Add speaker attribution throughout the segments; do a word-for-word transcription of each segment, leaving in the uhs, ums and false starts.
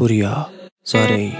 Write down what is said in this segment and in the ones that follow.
Speaker 1: پوریا زارعی.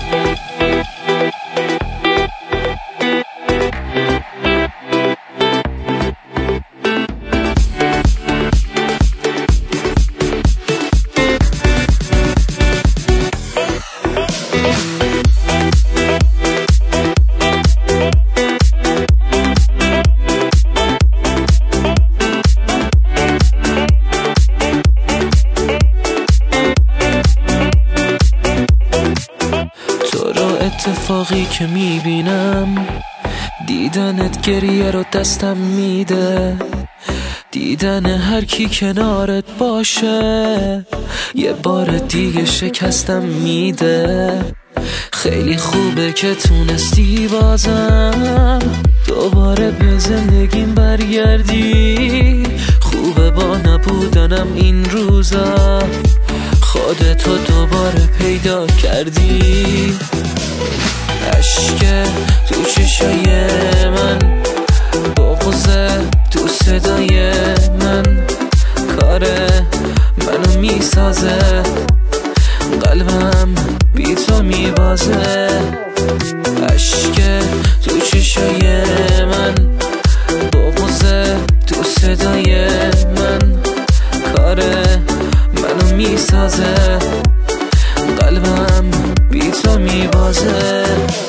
Speaker 2: اتفاقی که میبینم دیدنت گریه رو دستم میده، دیدن هر کی کنارت باشه یه بار دیگه شکستم میده. خیلی خوبه که تونستی بازم دوباره به زندگیم برگردی، خوبه با نبودنم این روزا خودتو دوباره پیدا کردی. عشق تو چشای من، بغضه تو صدای من، کاره منو میسازه، قلبم بی تو میبازه. عشق تو چشای من، بغضه تو صدای من، کاره منو میسازه، قلبم بی تو میبازه.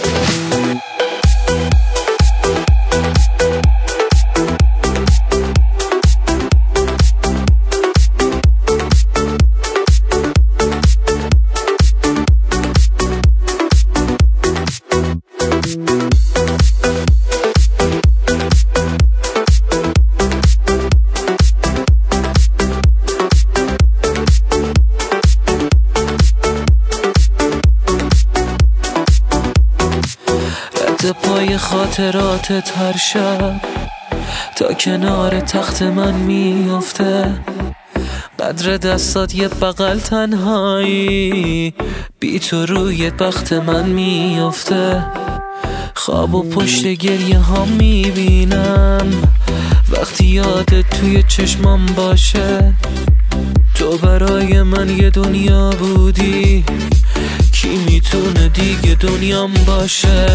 Speaker 2: پای خاطراتت هر شب تا کنار تخت من میافته، قدر دستات یه بغل تنهایی بی تو روی بخت من میافته. خواب و پشت گریه ها میبینم وقتی یادت توی چشمام باشه، تو برای من یه دنیا بودی، کی میتونه دیگه دنیام باشه.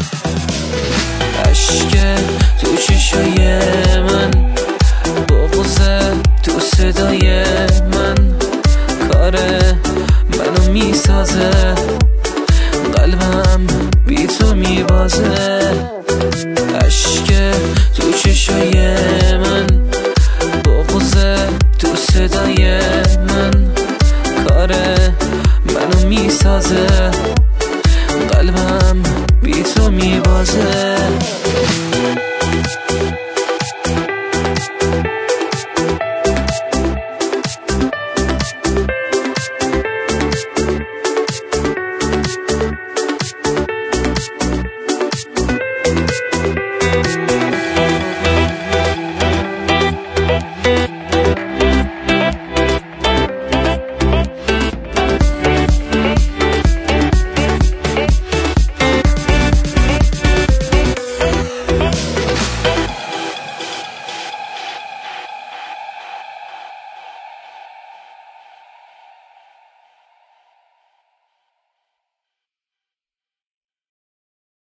Speaker 2: عشق تو چشای من، بغضه تو صدای من، کاره منو میسازه، قلبم بی تو میبازه. عشق تو چشای من، بغضه تو صدای من، کاره منو میسازه،